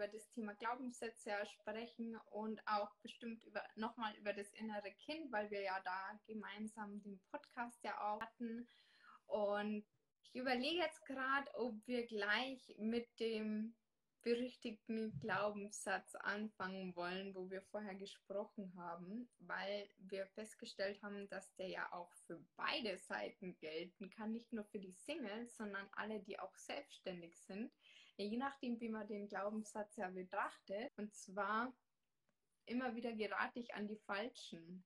über das Thema Glaubenssätze sprechen und auch bestimmt nochmal über das innere Kind, weil wir ja da gemeinsam den Podcast ja auch hatten. Und ich überlege jetzt gerade, ob wir gleich mit dem berüchtigten Glaubenssatz anfangen wollen, wo wir vorher gesprochen haben, weil wir festgestellt haben, dass der ja auch für beide Seiten gelten kann, nicht nur für die Singles, sondern alle, die auch selbstständig sind, je nachdem, wie man den Glaubenssatz ja betrachtet. Und zwar immer wieder gerate ich an die Falschen.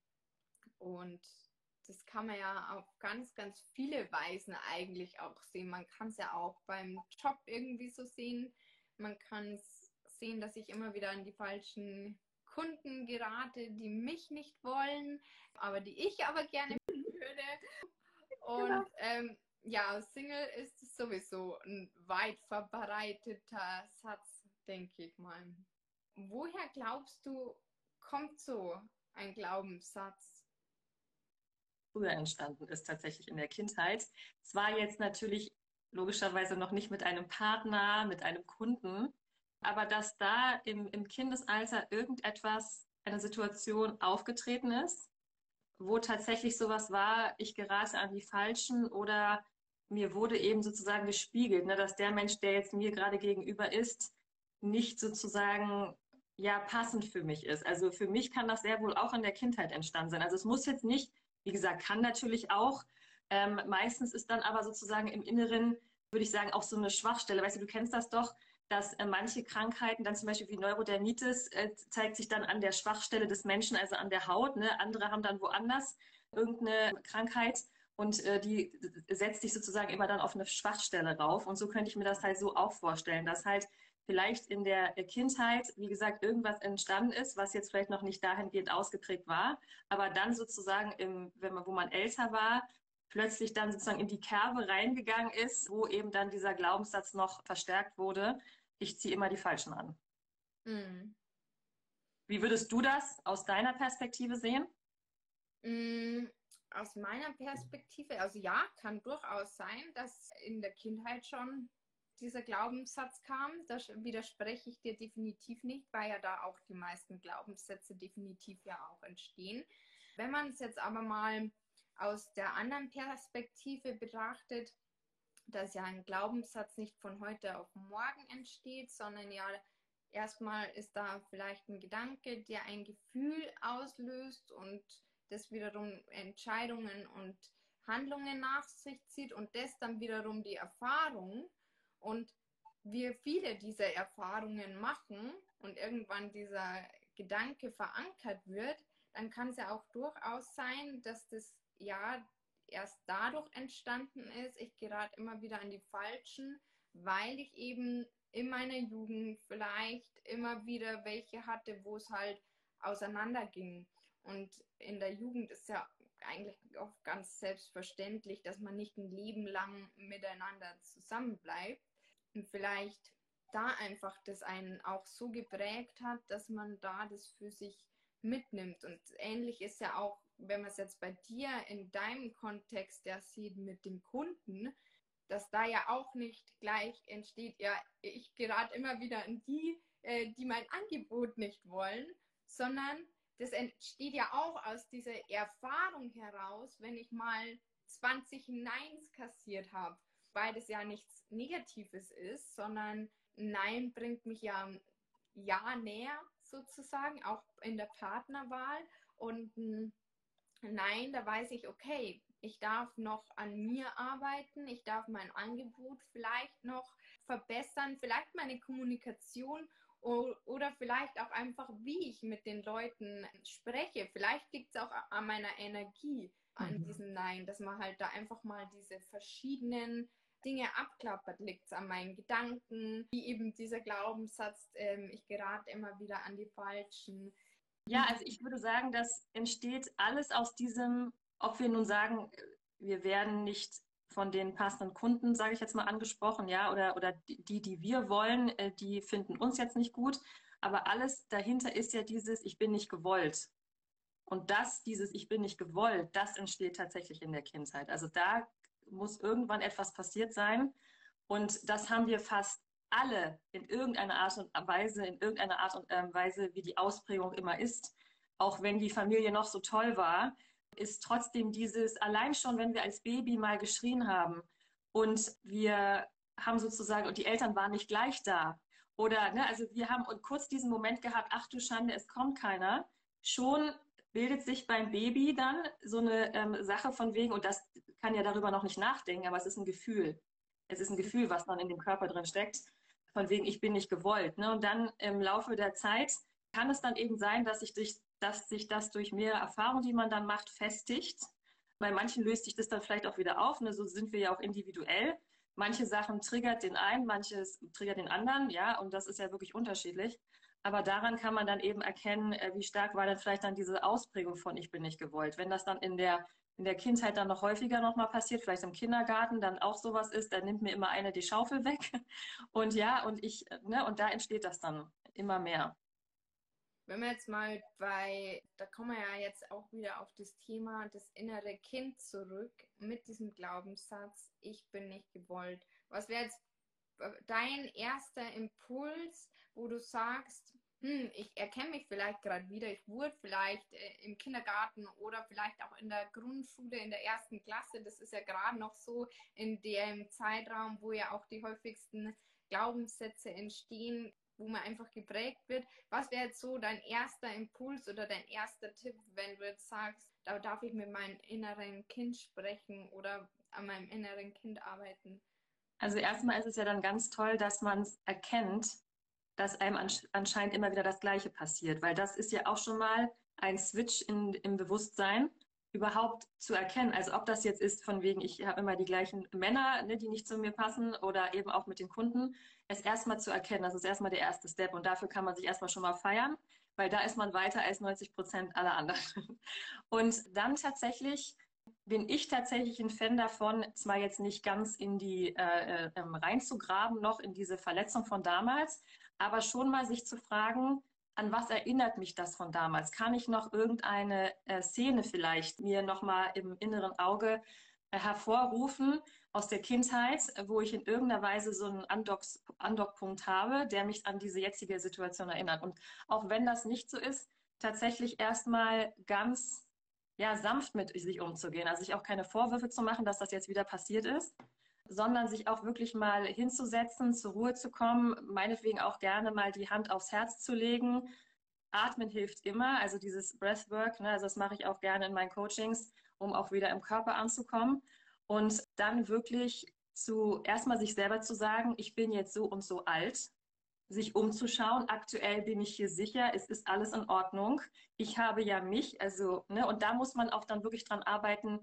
Und das kann man ja auf ganz, ganz viele Weisen eigentlich auch sehen. Man kann es ja auch beim Job irgendwie so sehen. Man kann es sehen, dass ich immer wieder an die falschen Kunden gerate, die mich nicht wollen, aber die ich aber gerne würde. Genau. Und ja, Single ist sowieso ein weit verbreiteter Satz, denke ich mal. Woher glaubst du, kommt so ein Glaubenssatz? Früher entstanden ist, tatsächlich in der Kindheit. Zwar jetzt natürlich logischerweise noch nicht mit einem Partner, mit einem Kunden, aber dass da im Kindesalter irgendetwas, eine Situation aufgetreten ist, wo tatsächlich sowas war, ich gerate an die Falschen oder mir wurde eben sozusagen gespiegelt, ne, dass der Mensch, der jetzt mir gerade gegenüber ist, nicht sozusagen ja passend für mich ist. Also für mich kann das sehr wohl auch in der Kindheit entstanden sein. Also es muss jetzt nicht, wie gesagt, kann natürlich auch. Meistens ist dann aber sozusagen im Inneren, würde ich sagen, auch so eine Schwachstelle. Weißt du, du kennst das doch, dass manche Krankheiten, dann zum Beispiel wie Neurodermitis, zeigt sich dann an der Schwachstelle des Menschen, also an der Haut. Ne? Andere haben dann woanders irgendeine Krankheit und die setzt sich sozusagen immer dann auf eine Schwachstelle rauf. Und so könnte ich mir das halt so auch vorstellen, dass halt vielleicht in der Kindheit, wie gesagt, irgendwas entstanden ist, was jetzt vielleicht noch nicht dahingehend ausgeprägt war, aber dann sozusagen, wo man älter war, plötzlich dann sozusagen in die Kerbe reingegangen ist, wo eben dann dieser Glaubenssatz noch verstärkt wurde, ich ziehe immer die Falschen an. Mm. Wie würdest du das aus deiner Perspektive sehen? Mm, Aus meiner Perspektive, also ja, kann durchaus sein, dass in der Kindheit schon dieser Glaubenssatz kam. Da widerspreche ich dir definitiv nicht, weil ja da auch die meisten Glaubenssätze definitiv ja auch entstehen. Wenn man es jetzt aber mal aus der anderen Perspektive betrachtet, dass ja ein Glaubenssatz nicht von heute auf morgen entsteht, sondern ja erstmal ist da vielleicht ein Gedanke, der ein Gefühl auslöst und das wiederum Entscheidungen und Handlungen nach sich zieht und das dann wiederum die Erfahrung und wir viele dieser Erfahrungen machen und irgendwann dieser Gedanke verankert wird, dann kann es ja auch durchaus sein, dass das ja erst dadurch entstanden ist, ich gerate immer wieder an die Falschen, weil ich eben in meiner Jugend vielleicht immer wieder welche hatte, wo es halt auseinanderging. Und in der Jugend ist ja eigentlich auch ganz selbstverständlich, dass man nicht ein Leben lang miteinander zusammenbleibt. Und vielleicht da einfach das einen auch so geprägt hat, dass man da das für sich mitnimmt. Und ähnlich ist ja auch, wenn man es jetzt bei dir in deinem Kontext ja sieht mit dem Kunden, dass da ja auch nicht gleich entsteht, ja, ich gerate immer wieder an die, die mein Angebot nicht wollen, sondern das entsteht ja auch aus dieser Erfahrung heraus, wenn ich mal 20 Neins kassiert habe, weil das ja nichts Negatives ist, sondern Nein bringt mich ja näher sozusagen, auch in der Partnerwahl. Und Nein, da weiß ich, okay, ich darf noch an mir arbeiten, ich darf mein Angebot vielleicht noch verbessern, vielleicht meine Kommunikation oder vielleicht auch einfach, wie ich mit den Leuten spreche. Vielleicht liegt es auch an meiner Energie, an Mhm. diesem Nein, dass man halt da einfach mal diese verschiedenen Dinge abklappert. Liegt es an meinen Gedanken, wie eben dieser Glaubenssatz, ich gerate immer wieder an die Falschen. Ja, Wie, also ich würde sagen, das entsteht alles aus diesem, ob wir nun sagen, wir werden nicht von den passenden Kunden, sage ich jetzt mal, angesprochen, ja, oder die wir wollen, die finden uns jetzt nicht gut. Aber alles dahinter ist ja dieses, ich bin nicht gewollt. Und dieses Ich bin nicht gewollt, das entsteht tatsächlich in der Kindheit. Also da muss irgendwann etwas passiert sein. Und das haben wir fast alle in irgendeiner Art und Weise, in irgendeiner Art und Weise, wie die Ausprägung immer ist, auch wenn die Familie noch so toll war, ist trotzdem dieses, allein schon, wenn wir als Baby mal geschrien haben und wir haben sozusagen, und die Eltern waren nicht gleich da. Oder, ne, also wir haben und kurz diesen Moment gehabt, ach du Schande, es kommt keiner. Schon bildet sich beim Baby dann so eine Sache von wegen, und das kann ja darüber noch nicht nachdenken, aber es ist ein Gefühl. Es ist ein Gefühl, was dann in dem Körper drin steckt, von wegen, ich bin nicht gewollt. Ne? Und dann im Laufe der Zeit kann es dann eben sein, dass sich das durch mehrere Erfahrungen, die man dann macht, festigt. Bei manchen löst sich das dann vielleicht auch wieder auf. Ne? So sind wir ja auch individuell. Manche Sachen triggert den einen, manches triggert den anderen, ja, und das ist ja wirklich unterschiedlich. Aber daran kann man dann eben erkennen, wie stark war dann vielleicht dann diese Ausprägung von ich bin nicht gewollt. Wenn das dann in der Kindheit dann noch häufiger nochmal passiert, vielleicht im Kindergarten dann auch sowas ist, dann nimmt mir immer einer die Schaufel weg. Und ja, und da entsteht das dann immer mehr. Wenn wir jetzt mal da kommen wir ja jetzt auch wieder auf das Thema das innere Kind zurück mit diesem Glaubenssatz, ich bin nicht gewollt. Was wäre jetzt dein erster Impuls, wo du sagst, ich erkenne mich vielleicht gerade wieder, ich wurde vielleicht im Kindergarten oder vielleicht auch in der Grundschule, in der ersten Klasse, das ist ja gerade noch so in dem Zeitraum, wo ja auch die häufigsten Glaubenssätze entstehen, wo man einfach geprägt wird. Was wäre jetzt so dein erster Impuls oder dein erster Tipp, wenn du jetzt sagst, da darf ich mit meinem inneren Kind sprechen oder an meinem inneren Kind arbeiten? Also erstmal ist es ja dann ganz toll, dass man es erkennt, dass einem anscheinend immer wieder das Gleiche passiert, weil das ist ja auch schon mal ein Switch im Bewusstsein, überhaupt zu erkennen. Also ob das jetzt ist von wegen, ich habe immer die gleichen Männer, ne, die nicht zu mir passen oder eben auch mit den Kunden, es erstmal zu erkennen, das ist erstmal der erste Step und dafür kann man sich erstmal schon mal feiern, weil da ist man weiter als 90% aller anderen. Und dann tatsächlich bin ich tatsächlich ein Fan davon, zwar jetzt nicht ganz in die reinzugraben, noch in diese Verletzung von damals, aber schon mal sich zu fragen, an was erinnert mich das von damals? Kann ich noch irgendeine Szene vielleicht mir noch mal im inneren Auge hervorrufen aus der Kindheit, wo ich in irgendeiner Weise so einen Andockpunkt habe, der mich an diese jetzige Situation erinnert? Und auch wenn das nicht so ist, tatsächlich erstmal ganz ja, sanft mit sich umzugehen. Also sich auch keine Vorwürfe zu machen, dass das jetzt wieder passiert ist, sondern sich auch wirklich mal hinzusetzen, zur Ruhe zu kommen, meinetwegen auch gerne mal die Hand aufs Herz zu legen. Atmen hilft immer, also dieses Breathwork, ne, also das mache ich auch gerne in meinen Coachings, um auch wieder im Körper anzukommen. Und dann wirklich erstmal sich selber zu sagen, ich bin jetzt so und so alt, sich umzuschauen. Aktuell bin ich hier sicher, es ist alles in Ordnung. Ich habe ja mich, also, ne, und da muss man auch dann wirklich dran arbeiten,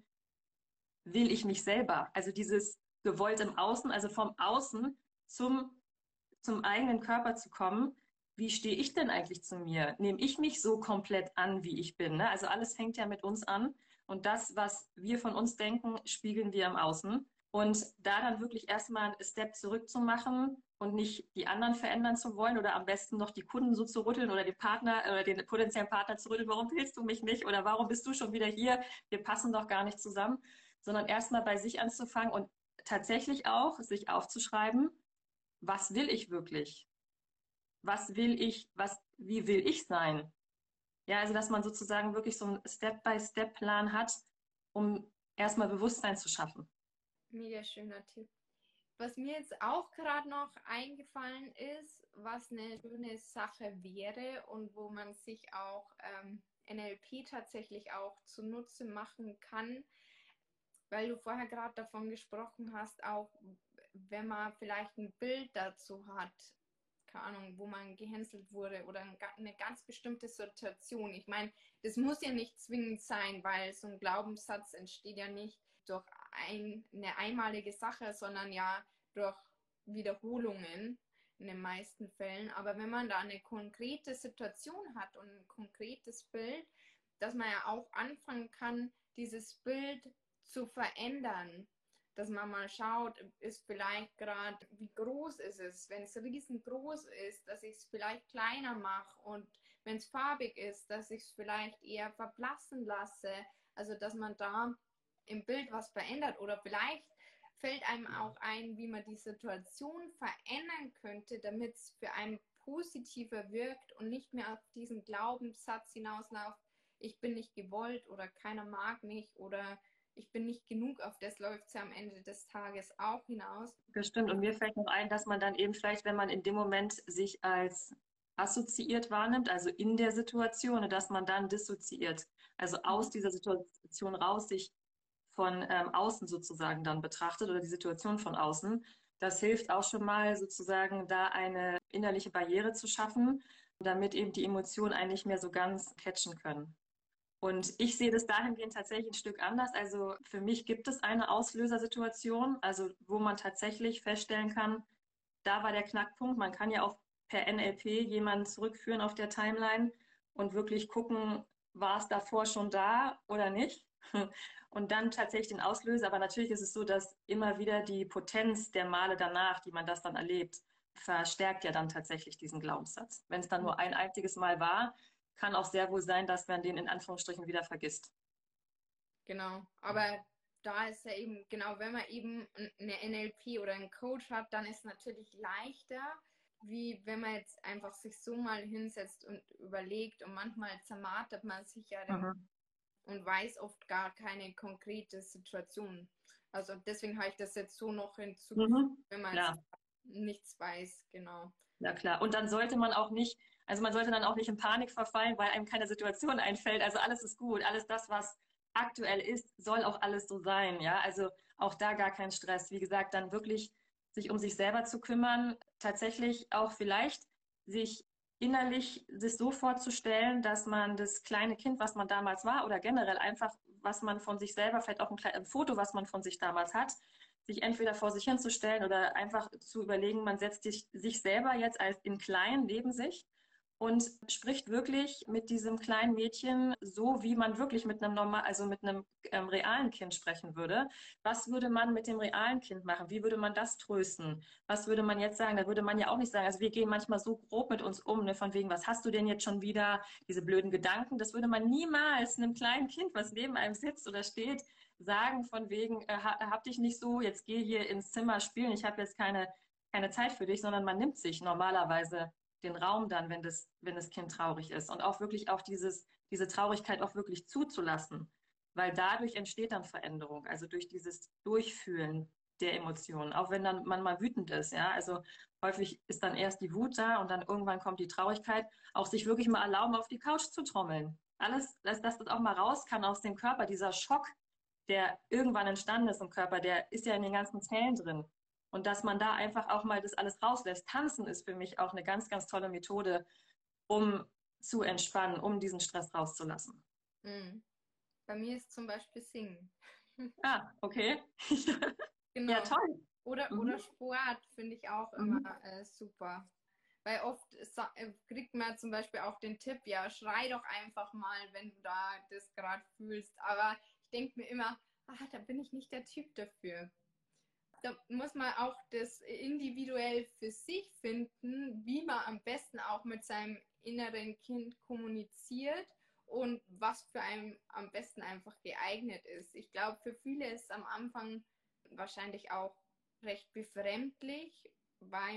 will ich mich selber? Also dieses gewollt im Außen, also vom Außen zum, zum eigenen Körper zu kommen. Wie stehe ich denn eigentlich zu mir? Nehme ich mich so komplett an, wie ich bin? Ne? Also alles fängt ja mit uns an. Und das, was wir von uns denken, spiegeln wir im Außen. Und da dann wirklich erstmal einen Step zurück zu machen und nicht die anderen verändern zu wollen oder am besten noch die Kunden so zu rütteln oder den Partner oder den potenziellen Partner zu rütteln, warum willst du mich nicht oder warum bist du schon wieder hier? Wir passen doch gar nicht zusammen, sondern erstmal bei sich anzufangen und tatsächlich auch sich aufzuschreiben, was will ich wirklich? Was will ich, wie will ich sein? Ja, also dass man sozusagen wirklich so einen Step-by-Step-Plan hat, um erstmal Bewusstsein zu schaffen. Mega schöner Tipp. Was mir jetzt auch gerade noch eingefallen ist, was eine schöne Sache wäre und wo man sich auch NLP tatsächlich auch zunutze machen kann, weil du vorher gerade davon gesprochen hast, auch wenn man vielleicht ein Bild dazu hat, keine Ahnung, wo man gehänselt wurde oder eine ganz bestimmte Situation. Ich meine, das muss ja nicht zwingend sein, weil so ein Glaubenssatz entsteht ja nicht durch eine einmalige Sache, sondern ja durch Wiederholungen in den meisten Fällen. Aber wenn man da eine konkrete Situation hat und ein konkretes Bild, dass man ja auch anfangen kann, dieses Bild zu verändern, dass man mal schaut, ist vielleicht gerade, wie groß ist es, wenn es riesengroß ist, dass ich es vielleicht kleiner mache und wenn es farbig ist, dass ich es vielleicht eher verblassen lasse, also dass man da im Bild was verändert oder vielleicht fällt einem auch ein, wie man die Situation verändern könnte, damit es für einen positiver wirkt und nicht mehr auf diesen Glaubenssatz hinausläuft, ich bin nicht gewollt oder keiner mag mich oder ich bin nicht genug, auf das läuft es ja am Ende des Tages auch hinaus. Bestimmt. Und mir fällt noch ein, dass man dann eben vielleicht, wenn man in dem Moment sich als assoziiert wahrnimmt, also in der Situation, dass man dann dissoziiert, also aus dieser Situation raus sich von außen sozusagen dann betrachtet oder die Situation von außen. Das hilft auch schon mal sozusagen da eine innerliche Barriere zu schaffen, damit eben die Emotionen einen nicht mehr so ganz catchen können. Und ich sehe das dahingehend tatsächlich ein Stück anders. Also für mich gibt es eine Auslösersituation, also wo man tatsächlich feststellen kann, da war der Knackpunkt. Man kann ja auch per NLP jemanden zurückführen auf der Timeline und wirklich gucken, war es davor schon da oder nicht? Und dann tatsächlich den Auslöser. Aber natürlich ist es so, dass immer wieder die Potenz der Male danach, die man das dann erlebt, verstärkt ja dann tatsächlich diesen Glaubenssatz. Wenn es dann nur ein einziges Mal war, kann auch sehr wohl sein, dass man den in Anführungsstrichen wieder vergisst. Genau, aber da ist ja eben, genau, wenn man eben eine NLP oder einen Coach hat, dann ist es natürlich leichter, wie wenn man jetzt einfach sich so mal hinsetzt und überlegt und manchmal zermartert man sich ja und weiß oft gar keine konkrete Situation. Also deswegen habe ich das jetzt so noch hinzugefügt, wenn man jetzt nichts weiß, genau. Ja, klar. Und dann sollte man auch nicht, also man sollte dann auch nicht in Panik verfallen, weil einem keine Situation einfällt. Also alles ist gut. Alles das, was aktuell ist, soll auch alles so sein. Ja, also auch da gar kein Stress. Wie gesagt, dann wirklich sich um sich selber zu kümmern, tatsächlich auch vielleicht sich innerlich sich so vorzustellen, dass man das kleine Kind, was man damals war, oder generell einfach, was man von sich selber, vielleicht auch ein Foto, was man von sich damals hat, sich entweder vor sich hinzustellen oder einfach zu überlegen, man setzt sich selber jetzt als in klein neben sich und spricht wirklich mit diesem kleinen Mädchen so, wie man wirklich mit einem normal, also mit einem realen Kind sprechen würde. Was würde man mit dem realen Kind machen? Wie würde man das trösten? Was würde man jetzt sagen? Da würde man ja auch nicht sagen, also wir gehen manchmal so grob mit uns um, ne, von wegen, was hast du denn jetzt schon wieder? Diese blöden Gedanken, das würde man niemals einem kleinen Kind, was neben einem sitzt oder steht, sagen von wegen, hab dich nicht so, jetzt geh hier ins Zimmer spielen, ich habe jetzt keine Zeit für dich, sondern man nimmt sich normalerweise den Raum dann, wenn das Kind traurig ist und auch wirklich auch diese Traurigkeit auch wirklich zuzulassen, weil dadurch entsteht dann Veränderung, also durch dieses Durchfühlen der Emotionen, auch wenn dann man mal wütend ist, ja, also häufig ist dann erst die Wut da und dann irgendwann kommt die Traurigkeit, auch sich wirklich mal erlauben, auf die Couch zu trommeln. Alles, dass das auch mal raus kann aus dem Körper, dieser Schock, der irgendwann entstanden ist im Körper, der ist ja in den ganzen Zellen drin. Und dass man da einfach auch mal das alles rauslässt. Tanzen ist für mich auch eine ganz, ganz tolle Methode, um zu entspannen, um diesen Stress rauszulassen. Mhm. Bei mir ist zum Beispiel Singen. Ah, okay. Genau. Ja, toll. Oder Sport finde ich auch immer super. Weil oft kriegt man zum Beispiel auch den Tipp, ja, schrei doch einfach mal, wenn du da das gerade fühlst. Aber ich denke mir immer, da bin ich nicht der Typ dafür. Da muss man auch das individuell für sich finden, wie man am besten auch mit seinem inneren Kind kommuniziert und was für einen am besten einfach geeignet ist. Ich glaube, für viele ist es am Anfang wahrscheinlich auch recht befremdlich, weil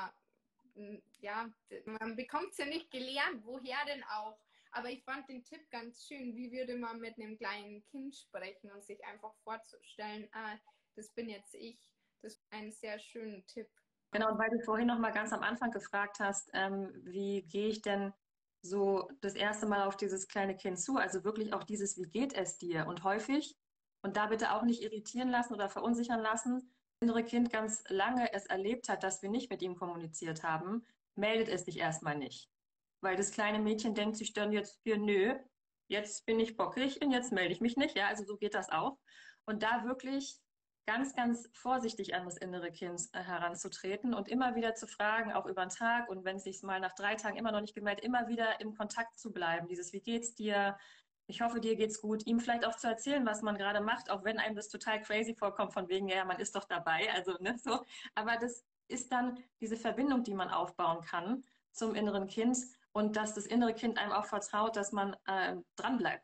man bekommt es ja nicht gelernt, woher denn auch. Aber ich fand den Tipp ganz schön, wie würde man mit einem kleinen Kind sprechen und sich einfach vorzustellen, das bin jetzt ich. Das ist ein sehr schöner Tipp. Genau, und weil du vorhin noch mal ganz am Anfang gefragt hast, wie gehe ich denn so das erste Mal auf dieses kleine Kind zu? Also wirklich auch dieses, wie geht es dir? Und häufig, und da bitte auch nicht irritieren lassen oder verunsichern lassen, das innere Kind ganz lange es erlebt hat, dass wir nicht mit ihm kommuniziert haben, meldet es sich erstmal nicht. Weil das kleine Mädchen denkt sich dann jetzt hier, nö, jetzt bin ich bockig und jetzt melde ich mich nicht. Ja, also so geht das auch. Und da wirklich ganz, ganz vorsichtig an das innere Kind heranzutreten und immer wieder zu fragen, auch über den Tag und wenn es sich mal nach 3 Tagen immer noch nicht gemeldet, immer wieder im Kontakt zu bleiben. Dieses, wie geht's dir? Ich hoffe, dir geht's gut. Ihm vielleicht auch zu erzählen, was man gerade macht, auch wenn einem das total crazy vorkommt, von wegen, ja, man ist doch dabei, also ne, so. Aber das ist dann diese Verbindung, die man aufbauen kann zum inneren Kind und dass das innere Kind einem auch vertraut, dass man dran bleibt.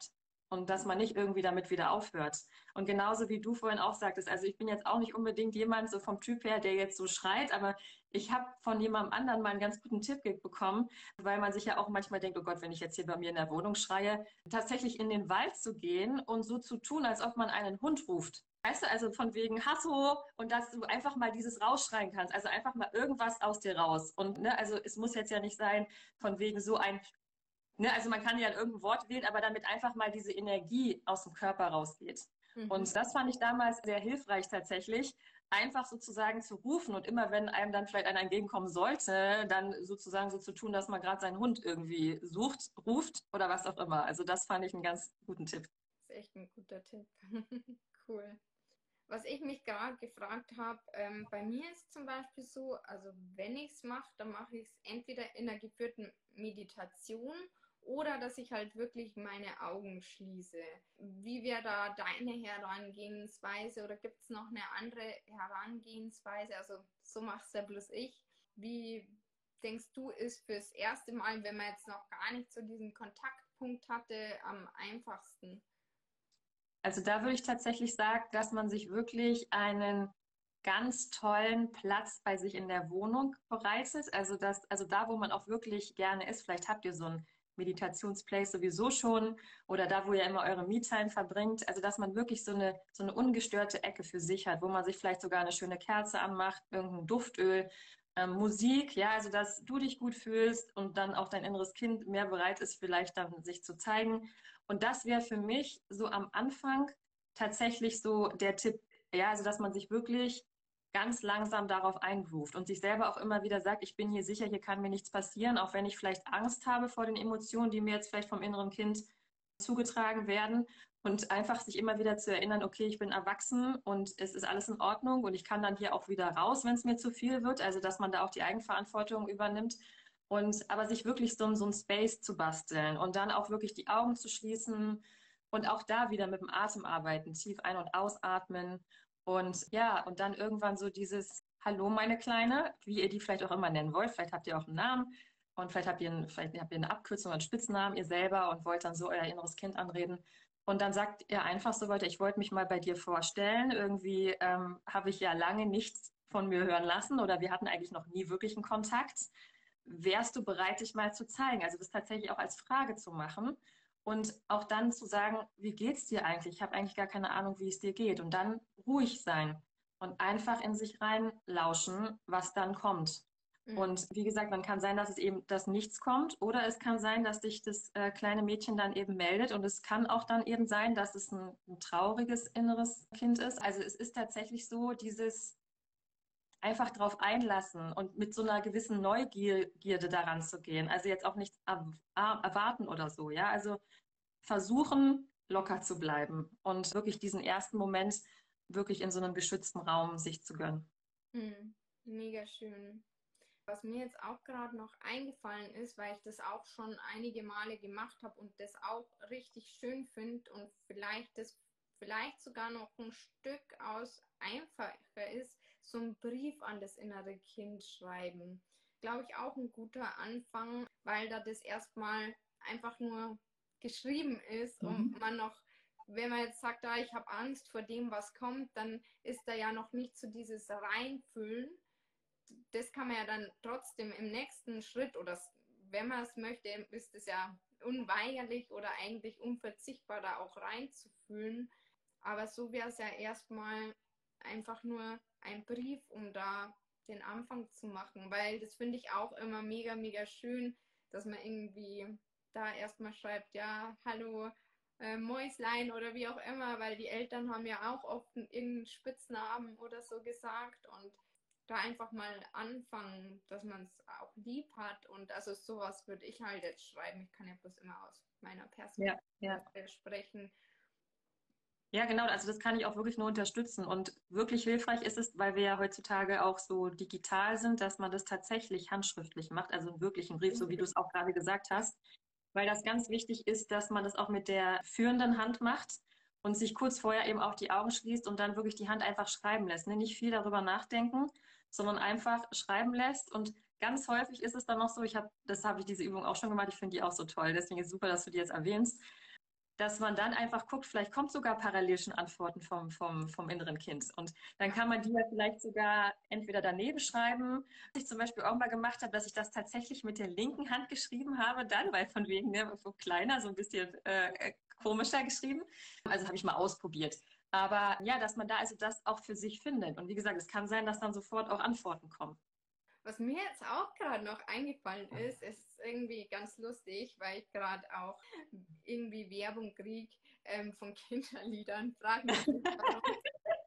und dass man nicht irgendwie damit wieder aufhört. Und genauso wie du vorhin auch sagtest, also ich bin jetzt auch nicht unbedingt jemand so vom Typ her, der jetzt so schreit, aber ich habe von jemandem anderen mal einen ganz guten Tipp bekommen, weil man sich ja auch manchmal denkt, oh Gott, wenn ich jetzt hier bei mir in der Wohnung schreie, tatsächlich in den Wald zu gehen und so zu tun, als ob man einen Hund ruft. Weißt du, also von wegen Hasso und dass du einfach mal dieses rausschreien kannst, also einfach mal irgendwas aus dir raus. Und ne, also es muss jetzt ja nicht sein, von wegen so ein, ne, also man kann ja irgendein Wort wählen, aber damit einfach mal diese Energie aus dem Körper rausgeht. Mhm. Und das fand ich damals sehr hilfreich tatsächlich, einfach sozusagen zu rufen und immer, wenn einem dann vielleicht einer entgegenkommen sollte, dann sozusagen so zu tun, dass man gerade seinen Hund irgendwie sucht, ruft oder was auch immer. Also das fand ich einen ganz guten Tipp. Das ist echt ein guter Tipp. Cool. Was ich mich gerade gefragt habe, bei mir ist zum Beispiel so, also wenn ich es mache, dann mache ich es entweder in einer geführten Meditation oder dass ich halt wirklich meine Augen schließe. Wie wäre da deine Herangehensweise oder gibt es noch eine andere Herangehensweise? Also so mache es ja bloß ich. Wie denkst du, ist fürs erste Mal, wenn man jetzt noch gar nicht so diesen Kontaktpunkt hatte, am einfachsten? Also da würde ich tatsächlich sagen, dass man sich wirklich einen ganz tollen Platz bei sich in der Wohnung bereitet. Also da, wo man auch wirklich gerne ist. Vielleicht habt ihr so ein Meditationsplace sowieso schon oder da, wo ihr immer eure Me-Time verbringt. Also dass man wirklich so eine ungestörte Ecke für sich hat, wo man sich vielleicht sogar eine schöne Kerze anmacht, irgendein Duftöl, Musik, ja, also dass du dich gut fühlst und dann auch dein inneres Kind mehr bereit ist, vielleicht dann sich zu zeigen. Und das wäre für mich so am Anfang tatsächlich so der Tipp, ja, also dass man sich wirklich ganz langsam darauf eingroovt und sich selber auch immer wieder sagt, ich bin hier sicher, hier kann mir nichts passieren, auch wenn ich vielleicht Angst habe vor den Emotionen, die mir jetzt vielleicht vom inneren Kind zugetragen werden. Und einfach sich immer wieder zu erinnern, okay, ich bin erwachsen und es ist alles in Ordnung und ich kann dann hier auch wieder raus, wenn es mir zu viel wird. Also dass man da auch die Eigenverantwortung übernimmt. Und aber sich wirklich so ein Space zu basteln und dann auch wirklich die Augen zu schließen und auch da wieder mit dem Atem arbeiten, tief ein- und ausatmen. Und ja, und dann irgendwann so dieses Hallo, meine Kleine, wie ihr die vielleicht auch immer nennen wollt. Vielleicht habt ihr auch einen Namen und vielleicht habt ihr eine Abkürzung, einen Spitznamen, ihr selber und wollt dann so euer inneres Kind anreden. Und dann sagt ihr einfach so weiter, ich wollte mich mal bei dir vorstellen. Irgendwie habe ich ja lange nichts von mir hören lassen oder wir hatten eigentlich noch nie wirklich einen Kontakt. Wärst du bereit, dich mal zu zeigen? Also das tatsächlich auch als Frage zu machen und auch dann zu sagen, wie geht's dir eigentlich? Ich habe eigentlich gar keine Ahnung, wie es dir geht. Und dann ruhig sein und einfach in sich rein lauschen, was dann kommt. Mhm. Und wie gesagt, dann kann sein, dass es eben, dass nichts kommt, oder es kann sein, dass sich das kleine Mädchen dann eben meldet. Und es kann auch dann eben sein, dass es ein trauriges inneres Kind ist. Also es ist tatsächlich so, dieses einfach drauf einlassen und mit so einer gewissen Neugierde daran zu gehen. Also jetzt auch nichts erwarten oder so, ja. Also versuchen, locker zu bleiben und wirklich diesen ersten Moment wirklich in so einem geschützten Raum sich zu gönnen. Mhm. Mega schön. Was mir jetzt auch gerade noch eingefallen ist, weil ich das auch schon einige Male gemacht habe und das auch richtig schön finde und vielleicht sogar noch ein Stück aus einfacher ist, so einen Brief an das innere Kind schreiben. Glaube ich auch ein guter Anfang, weil da das erstmal einfach nur geschrieben ist und Mhm. man noch, wenn man jetzt sagt, ich habe Angst vor dem, was kommt, dann ist da ja noch nicht so dieses Reinfüllen. Das kann man ja dann trotzdem im nächsten Schritt oder wenn man es möchte, ist es ja unweigerlich oder eigentlich unverzichtbar, da auch reinzufühlen. Aber so wäre es ja erstmal einfach nur ein Brief, um da den Anfang zu machen, weil das finde ich auch immer mega, mega schön, dass man irgendwie da erstmal schreibt, ja, hallo, Mäuslein oder wie auch immer, weil die Eltern haben ja auch oft irgendeinen Spitznamen oder so gesagt und da einfach mal anfangen, dass man es auch lieb hat. Und also sowas würde ich halt jetzt schreiben. Ich kann ja bloß immer aus meiner Ja, ja. Perspektive sprechen. Ja, genau. Also das kann ich auch wirklich nur unterstützen. Und wirklich hilfreich ist es, weil wir ja heutzutage auch so digital sind, dass man das tatsächlich handschriftlich macht, also einen wirklichen Brief, so wie du es auch gerade gesagt hast. Weil das ganz wichtig ist, dass man das auch mit der führenden Hand macht und sich kurz vorher eben auch die Augen schließt und dann wirklich die Hand einfach schreiben lässt. Ne? Nicht viel darüber nachdenken, sondern einfach schreiben lässt. Und ganz häufig ist es dann noch so, diese Übung auch schon gemacht, ich finde die auch so toll. Deswegen ist es super, dass du die jetzt erwähnst. dass man dann einfach guckt, vielleicht kommt sogar parallel schon Antworten vom inneren Kind. Und dann kann man die ja vielleicht sogar entweder daneben schreiben. Was ich zum Beispiel auch mal gemacht habe, dass ich das tatsächlich mit der linken Hand geschrieben habe, dann, weil von wegen, ne, so kleiner, so ein bisschen komischer geschrieben. Also habe ich mal ausprobiert. Aber ja, dass man da also das auch für sich findet. Und wie gesagt, es kann sein, dass dann sofort auch Antworten kommen. Was mir jetzt auch gerade noch eingefallen ist irgendwie ganz lustig, weil ich gerade auch irgendwie Werbung kriege von Kinderliedern. Frag mich nicht warum.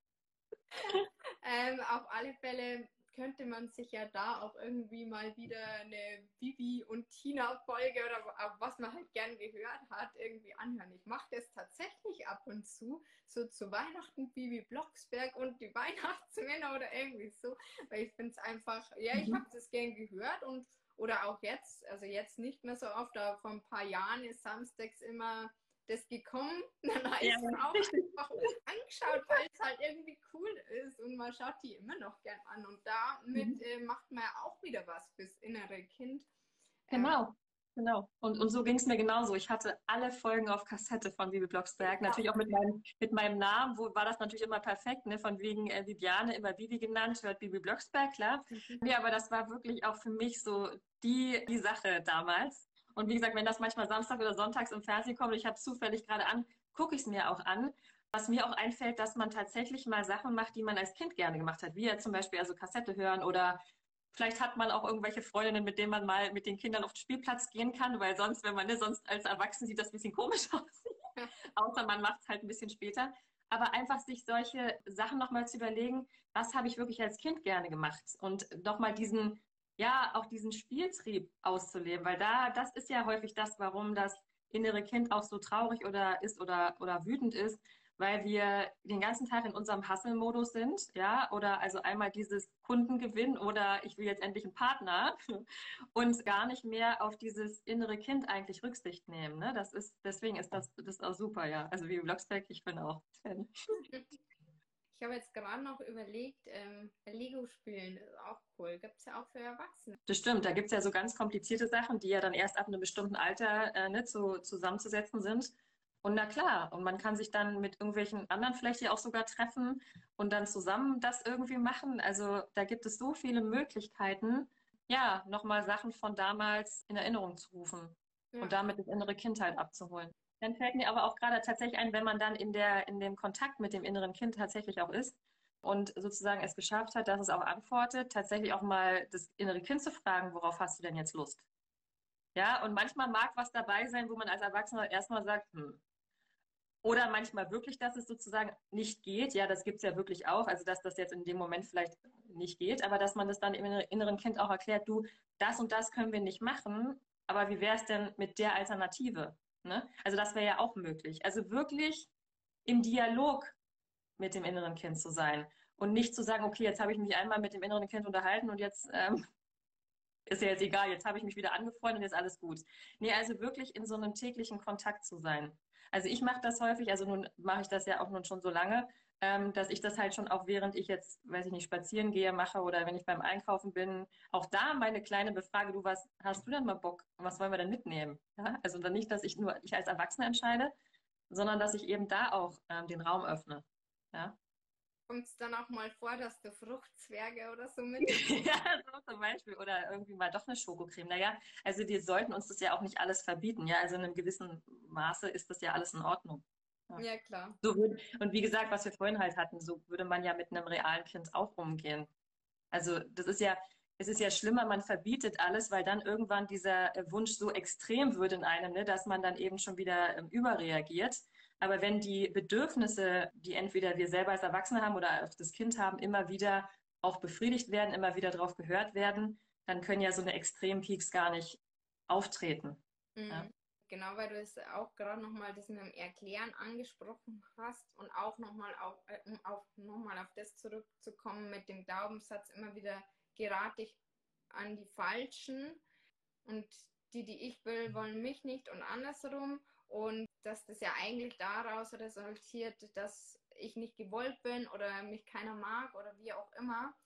Auf alle Fälle könnte man sich ja da auch irgendwie mal wieder eine Bibi und Tina Folge oder auch was man halt gern gehört hat, irgendwie anhören. Ich mache das tatsächlich ab und so zu Weihnachten Bibi Blocksberg und die Weihnachtsmänner oder irgendwie so, weil ich finde es einfach, ja, ich habe das gern gehört und oder auch jetzt, also jetzt nicht mehr so oft, aber vor ein paar Jahren ist samstags immer das gekommen, dann habe ich es auch einfach angeschaut, weil es halt irgendwie cool ist und man schaut die immer noch gern an und damit macht man ja auch wieder was fürs innere Kind. Genau, genau. Und so ging es mir genauso. Ich hatte alle Folgen auf Kassette von Bibi Blocksberg, natürlich auch mit meinem Namen, wo war das natürlich immer perfekt, ne? Von wegen Viviane, immer Bibi genannt, hört Bibi Blocksberg, klar. Nee, aber das war wirklich auch für mich so die Sache damals. Und wie gesagt, wenn das manchmal Samstag oder Sonntags im Fernsehen kommt und ich habe zufällig gerade an, gucke ich es mir auch an. Was mir auch einfällt, dass man tatsächlich mal Sachen macht, die man als Kind gerne gemacht hat, wie ja zum Beispiel also Kassette hören oder vielleicht hat man auch irgendwelche Freundinnen, mit denen man mal mit den Kindern auf den Spielplatz gehen kann, weil sonst, wenn man ne, sonst als Erwachsene sieht das ein bisschen komisch aus. Außer man macht es halt ein bisschen später. Aber einfach sich solche Sachen nochmal zu überlegen, was habe ich wirklich als Kind gerne gemacht? Und nochmal diesen, ja, auch diesen Spieltrieb auszuleben, weil das ist ja häufig das, warum das innere Kind auch so traurig oder ist oder wütend ist, weil wir den ganzen Tag in unserem Hustle-Modus sind, ja, oder also einmal dieses Kundengewinn oder ich will jetzt endlich einen Partner und gar nicht mehr auf dieses innere Kind eigentlich Rücksicht nehmen. Ne? Deswegen ist das auch super, ja. Also wie Blocksberg, ich bin auch Fan. Ich habe jetzt gerade noch überlegt, Lego spielen ist auch cool. Gibt es ja auch für Erwachsene. Das stimmt, da gibt es ja so ganz komplizierte Sachen, die ja dann erst ab einem bestimmten Alter ne, zusammenzusetzen sind. Und na klar, und man kann sich dann mit irgendwelchen anderen vielleicht ja auch sogar treffen und dann zusammen das irgendwie machen. Also da gibt es so viele Möglichkeiten, ja, nochmal Sachen von damals in Erinnerung zu rufen und Ja. damit das innere Kind halt abzuholen. Dann fällt mir aber auch gerade tatsächlich ein, wenn man dann in dem Kontakt mit dem inneren Kind tatsächlich auch ist, und sozusagen es geschafft hat, dass es auch antwortet, tatsächlich auch mal das innere Kind zu fragen, worauf hast du denn jetzt Lust? Ja, und manchmal mag was dabei sein, wo man als Erwachsener erstmal sagt, Oder manchmal wirklich, dass es sozusagen nicht geht. Ja, das gibt es ja wirklich auch. Also, dass das jetzt in dem Moment vielleicht nicht geht, aber dass man das dann im inneren Kind auch erklärt, du, das und das können wir nicht machen, aber wie wäre es denn mit der Alternative? Ne? Also, das wäre ja auch möglich. Also wirklich im Dialog mit dem inneren Kind zu sein und nicht zu sagen, okay, jetzt habe ich mich einmal mit dem inneren Kind unterhalten und jetzt ist ja jetzt egal, jetzt habe ich mich wieder angefreundet und jetzt alles gut. Nee, also wirklich in so einem täglichen Kontakt zu sein. Also ich mache das häufig, also nun mache ich das ja auch nun schon so lange, dass ich das halt schon auch während ich jetzt, weiß ich nicht, spazieren gehe, mache oder wenn ich beim Einkaufen bin, auch da meine kleine Befrage, du, was hast du denn mal Bock? Was wollen wir denn mitnehmen? Ja? Also dann nicht, dass ich als Erwachsene entscheide, sondern dass ich eben da auch den Raum öffne. Ja? Kommt es dann auch mal vor, dass du Fruchtzwerge oder so mit? Ja, so zum Beispiel. Oder irgendwie mal doch eine Schokocreme. Naja, also die sollten uns das ja auch nicht alles verbieten. Ja, also in einem gewissen Maße ist das ja alles in Ordnung. Ja. Ja, klar. Und wie gesagt, was wir vorhin halt hatten, so würde man ja mit einem realen Kind auch umgehen. Also es ist ja schlimmer, man verbietet alles, weil dann irgendwann dieser Wunsch so extrem wird in einem, ne, dass man dann eben schon wieder überreagiert. Aber wenn die Bedürfnisse, die entweder wir selber als Erwachsene haben oder auch das Kind haben, immer wieder auch befriedigt werden, immer wieder darauf gehört werden, dann können ja so eine Extrempeaks gar nicht auftreten. Ja. Mhm. Genau, weil du es auch gerade nochmal das mit dem Erklären angesprochen hast und auch nochmal nochmal auf das zurückzukommen mit dem Glaubenssatz, immer wieder gerate ich an die Falschen und die ich will, wollen mich nicht und andersrum und dass das ja eigentlich daraus resultiert, dass ich nicht gewollt bin oder mich keiner mag oder wie auch immer.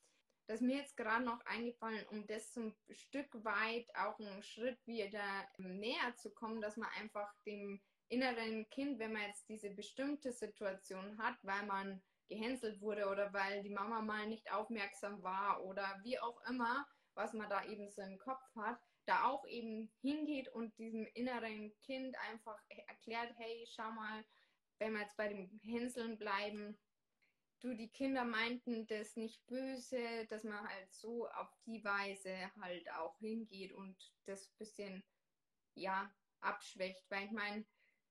Das ist mir jetzt gerade noch eingefallen, um das so ein Stück weit auch einen Schritt wieder näher zu kommen, dass man einfach dem inneren Kind, wenn man jetzt diese bestimmte Situation hat, weil man gehänselt wurde oder weil die Mama mal nicht aufmerksam war oder wie auch immer, was man da eben so im Kopf hat, da auch eben hingeht und diesem inneren Kind einfach erklärt, hey, schau mal, wenn wir jetzt bei dem Hänseln bleiben, du, die Kinder meinten das nicht böse, dass man halt so auf die Weise halt auch hingeht und das ein bisschen, ja, abschwächt. Weil ich meine,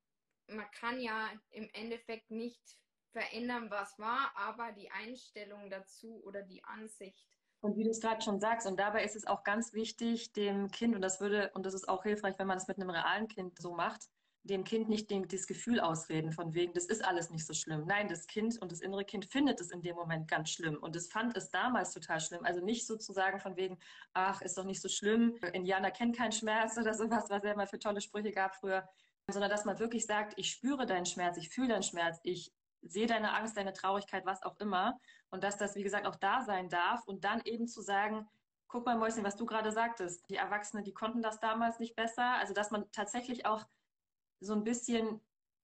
man kann ja im Endeffekt nicht verändern, was war, aber die Einstellung dazu oder die Ansicht. Und wie du es gerade schon sagst, und dabei ist es auch ganz wichtig, dem Kind, und das ist auch hilfreich, wenn man es mit einem realen Kind so macht, dem Kind nicht das Gefühl ausreden, von wegen, das ist alles nicht so schlimm. Nein, das Kind und das innere Kind findet es in dem Moment ganz schlimm. Und es fand es damals total schlimm. Also nicht sozusagen von wegen, ach, ist doch nicht so schlimm, Indianer kennt keinen Schmerz oder sowas, was es ja mal für tolle Sprüche gab früher, sondern dass man wirklich sagt, ich spüre deinen Schmerz, ich fühle deinen Schmerz, ich sehe deine Angst, deine Traurigkeit, was auch immer. Und dass das, wie gesagt, auch da sein darf und dann eben zu sagen, guck mal, Mäuschen, was du gerade sagtest, die Erwachsenen, die konnten das damals nicht besser. Also, dass man tatsächlich auch so ein bisschen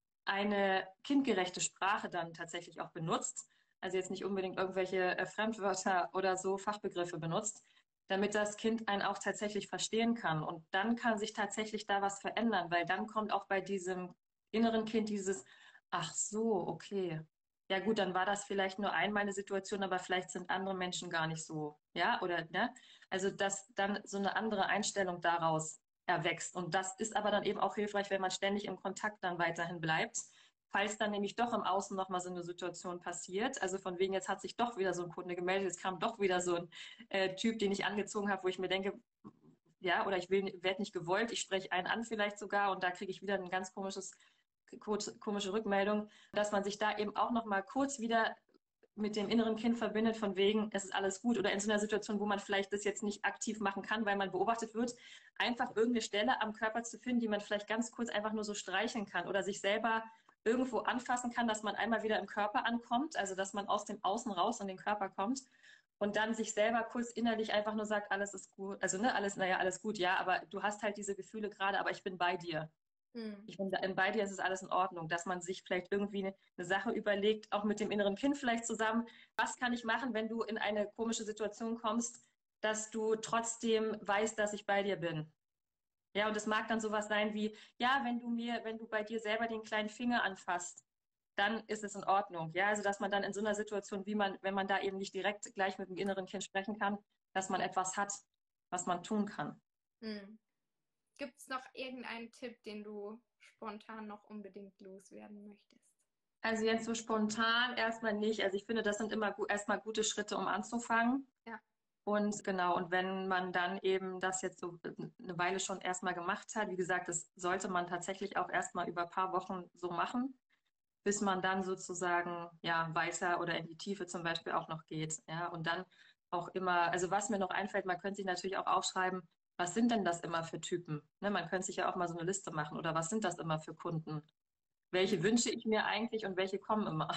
eine kindgerechte Sprache dann tatsächlich auch benutzt. Also jetzt nicht unbedingt irgendwelche Fremdwörter oder so Fachbegriffe benutzt, damit das Kind einen auch tatsächlich verstehen kann. Und dann kann sich tatsächlich da was verändern, weil dann kommt auch bei diesem inneren Kind dieses, ach so, okay. Ja gut, dann war das vielleicht nur einmal eine Situation, aber vielleicht sind andere Menschen gar nicht so, ja, oder, ne? Also, dass dann so eine andere Einstellung daraus erwächst. Und das ist aber dann eben auch hilfreich, wenn man ständig im Kontakt dann weiterhin bleibt. Falls dann nämlich doch im Außen nochmal so eine Situation passiert, also von wegen, jetzt hat sich doch wieder so ein Kunde gemeldet, jetzt kam doch wieder so ein Typ, den ich angezogen habe, wo ich mir denke, ja, oder ich werde nicht gewollt, ich spreche einen an vielleicht sogar und da kriege ich wieder ein ganz komische Rückmeldung, dass man sich da eben auch nochmal kurz wieder mit dem inneren Kind verbindet, von wegen, es ist alles gut, oder in so einer Situation, wo man vielleicht das jetzt nicht aktiv machen kann, weil man beobachtet wird, einfach irgendeine Stelle am Körper zu finden, die man vielleicht ganz kurz einfach nur so streicheln kann oder sich selber irgendwo anfassen kann, dass man einmal wieder im Körper ankommt, also dass man aus dem Außen raus in den Körper kommt und dann sich selber kurz innerlich einfach nur sagt, alles ist gut, also ne, alles, naja, alles gut, ja, aber du hast halt diese Gefühle gerade, aber ich bin bei dir. Hm. Ich finde, bei dir ist es alles in Ordnung, dass man sich vielleicht irgendwie eine Sache überlegt, auch mit dem inneren Kind vielleicht zusammen. Was kann ich machen, wenn du in eine komische Situation kommst, dass du trotzdem weißt, dass ich bei dir bin? Ja, und es mag dann sowas sein wie, ja, wenn du bei dir selber den kleinen Finger anfasst, dann ist es in Ordnung. Ja, also dass man dann in so einer Situation, wenn man da eben nicht direkt gleich mit dem inneren Kind sprechen kann, dass man etwas hat, was man tun kann. Hm. Gibt es noch irgendeinen Tipp, den du spontan noch unbedingt loswerden möchtest? Also jetzt so spontan erstmal nicht. Also ich finde, das sind immer erstmal gute Schritte, um anzufangen. Ja. Und genau, und wenn man dann eben das jetzt so eine Weile schon erstmal gemacht hat, wie gesagt, das sollte man tatsächlich auch erstmal über ein paar Wochen so machen, bis man dann sozusagen ja weiter oder in die Tiefe zum Beispiel auch noch geht. Ja, und dann auch immer, also was mir noch einfällt, man könnte sich natürlich auch aufschreiben, was sind denn das immer für Typen? Ne, man könnte sich ja auch mal so eine Liste machen oder was sind das immer für Kunden? Welche wünsche ich mir eigentlich und welche kommen immer?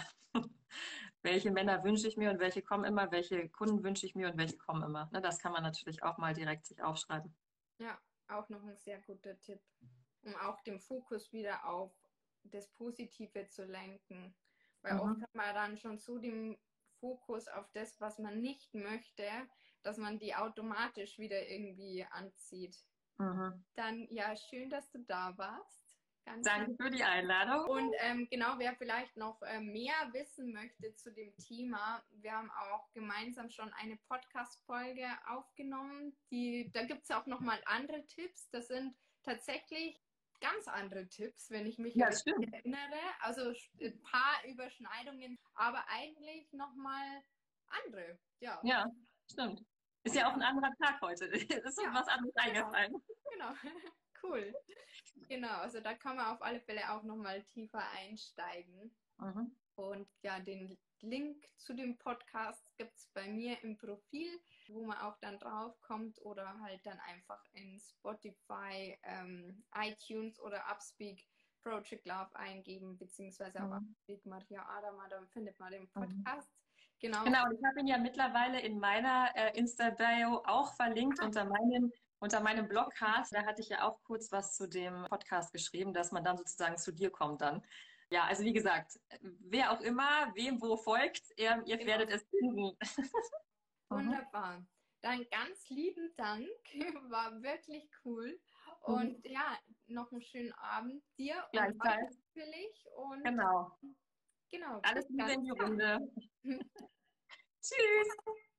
Welche Männer wünsche ich mir und welche kommen immer? Welche Kunden wünsche ich mir und welche kommen immer? Ne, das kann man natürlich auch mal direkt sich aufschreiben. Ja, auch noch ein sehr guter Tipp, um auch den Fokus wieder auf das Positive zu lenken. Weil oft Mhm. hat man dann schon so den Fokus auf das, was man nicht möchte, dass man die automatisch wieder irgendwie anzieht. Mhm. Dann ja, schön, dass du da warst. Ganz Danke für die Einladung. und genau, wer vielleicht noch mehr wissen möchte zu dem Thema, wir haben auch gemeinsam schon eine Podcast-Folge aufgenommen. Da gibt es auch nochmal andere Tipps. Das sind tatsächlich ganz andere Tipps, wenn ich mich Ja, richtig stimmt. erinnere. Also ein paar Überschneidungen, aber eigentlich nochmal andere. Ja, Ja, stimmt. Ist ja auch ein genau. anderer Tag heute. Ist uns Ja, was anderes genau. eingefallen. Genau. Cool. Genau, also da kann man auf alle Fälle auch nochmal tiefer einsteigen. Mhm. Und ja, den Link zu dem Podcast gibt es bei mir im Profil, wo man auch dann drauf kommt oder halt dann einfach in Spotify, iTunes oder Upspeak Project Love eingeben, beziehungsweise auf Mhm. Upspeak Maria Adama, dann findet man den Mhm. Podcast. Genau. Genau, und ich habe ihn ja mittlerweile in meiner Insta-Bio auch verlinkt unter meinem Blogcast. Da hatte ich ja auch kurz was zu dem Podcast geschrieben, dass man dann sozusagen zu dir kommt dann. Ja, also wie gesagt, wer auch immer, wem wo folgt, ihr Genau. werdet es finden. Mhm. Wunderbar. Dann ganz lieben Dank. War wirklich cool. Mhm. Und ja, noch einen schönen Abend dir und euch Gleichfalls. natürlich. Und Genau. genau, bis Alles Liebe in ganz die bald. Runde. Tschüss.